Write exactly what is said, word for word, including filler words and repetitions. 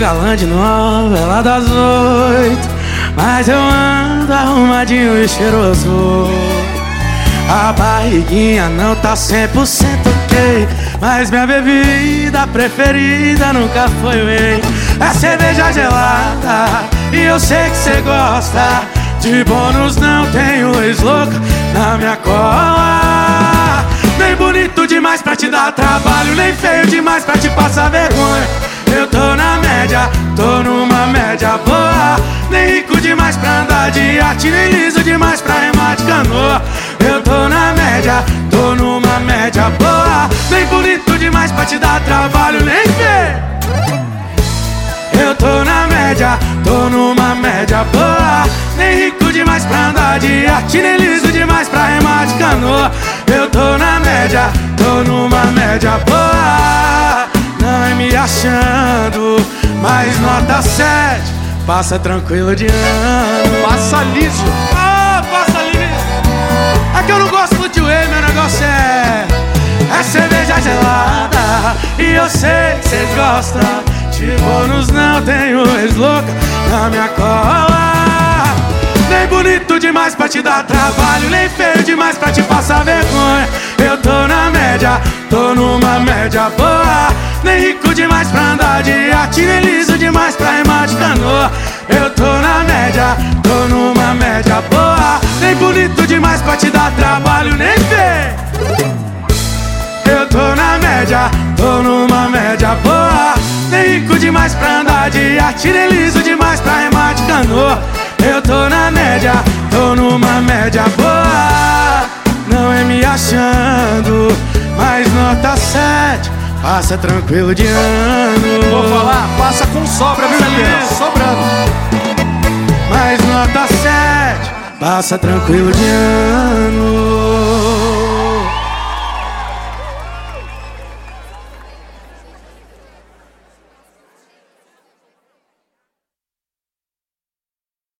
galã de novela das oito, mas eu ando arrumadinho e cheiroso. A barriguinha não tá cem por cento ok, mas minha bebida preferida nunca foi whey. É cerveja gelada e eu sei que cê gosta. De bônus não tenho ex-louca na minha cola. Nem bonito demais pra te dar trabalho, nem feio demais pra te passar vergonha. Eu tô na média, tô numa média boa. Nem rico demais pra andar de iate, nem liso demais pra remar de canoa. Eu tô na média, tô numa média boa. Nem bonito demais pra te dar trabalho, nem feio. Eu tô na média, tô numa média boa. Nem rico demais pra andar de iate, nem liso demais pra remar de canoa. Eu tô na média, tô numa média boa. Não é me achando, mas nota sete. Passa tranquilo de ano. Passa liso. Ah, passa liso. É que eu não gosto de whey, meu negócio é É cerveja gelada e eu sei que cês gostam. De bônus não tenho ex-louca na minha cola. Nem bonito demais pra te dar trabalho, nem feio demais pra te passar vergonha. Eu tô na média, tô numa média boa. Nem rico demais pra andar de iate, nem liso demais pra remar de canoa. Eu tô na média, tô numa média boa. Nem bonito demais pra te dar trabalho, nem feio. Eu tô na média, tô numa média boa. Nem rico demais pra andar de iate, nem liso demais pra remar de canoa. Eu tô na média, tô numa média boa. Não é me achando, mas nota sete. Passa tranquilo de ano. Vou falar, passa com sobra, viu, Elias? Sobrando. Mas nota sete. Passa tranquilo de ano.